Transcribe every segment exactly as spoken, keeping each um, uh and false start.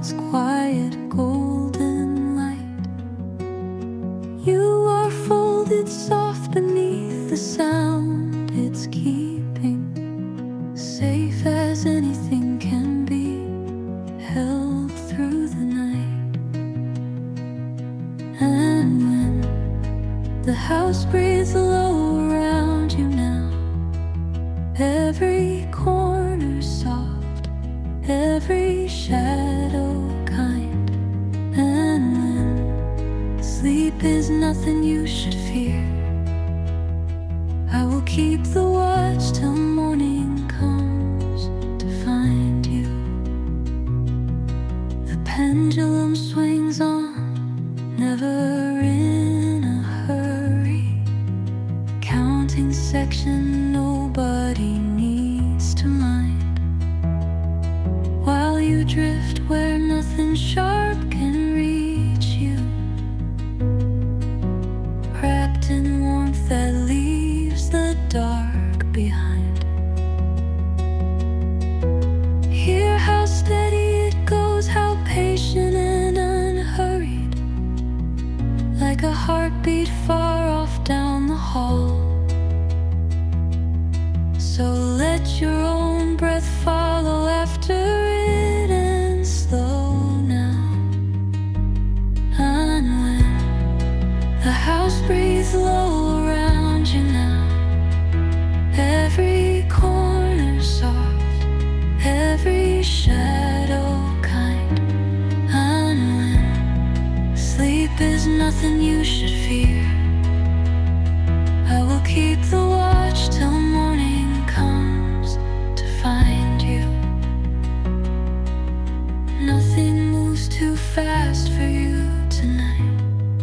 its quiet golden light. You are folded soft beneath the sound it's keeping, safe as anything can be, held through the night. And when the house breathes low around you now, every corner's soft, every shadow kind. And when sleep is nothing you should fear, I will keep the watch till morning comes to find you. The pendulum swings on, never in a hurry, counting section nobody needs to mind, while you drift where nothing sharp can reach you, wrapped in warmth that leaves the dark behind. Hear how steady it goes, how patient and unhurried, like a heartbeat far off down the hall. So let your own breath follow after it, and slow now. And when the house breathes low around you now, every corner soft, every shadow kind. And when sleep is nothing you should fear, I will keep the watch till morning comes to find you. Nothing moves too fast for you tonight.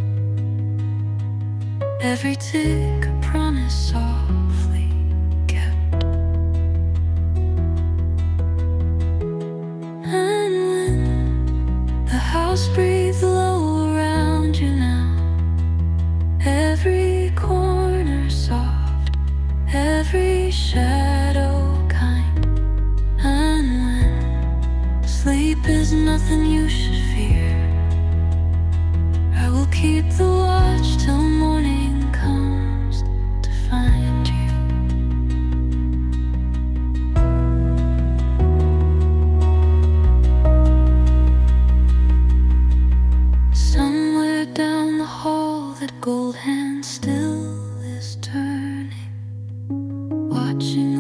Every tick a promise softly kept. And when the house breathes low around you now, every corner soft, every shadow kind. And when sleep is nothing you should fear, I will keep the watch till morning comes to find you. Somewhere down the hall that gold hand still is turning, watching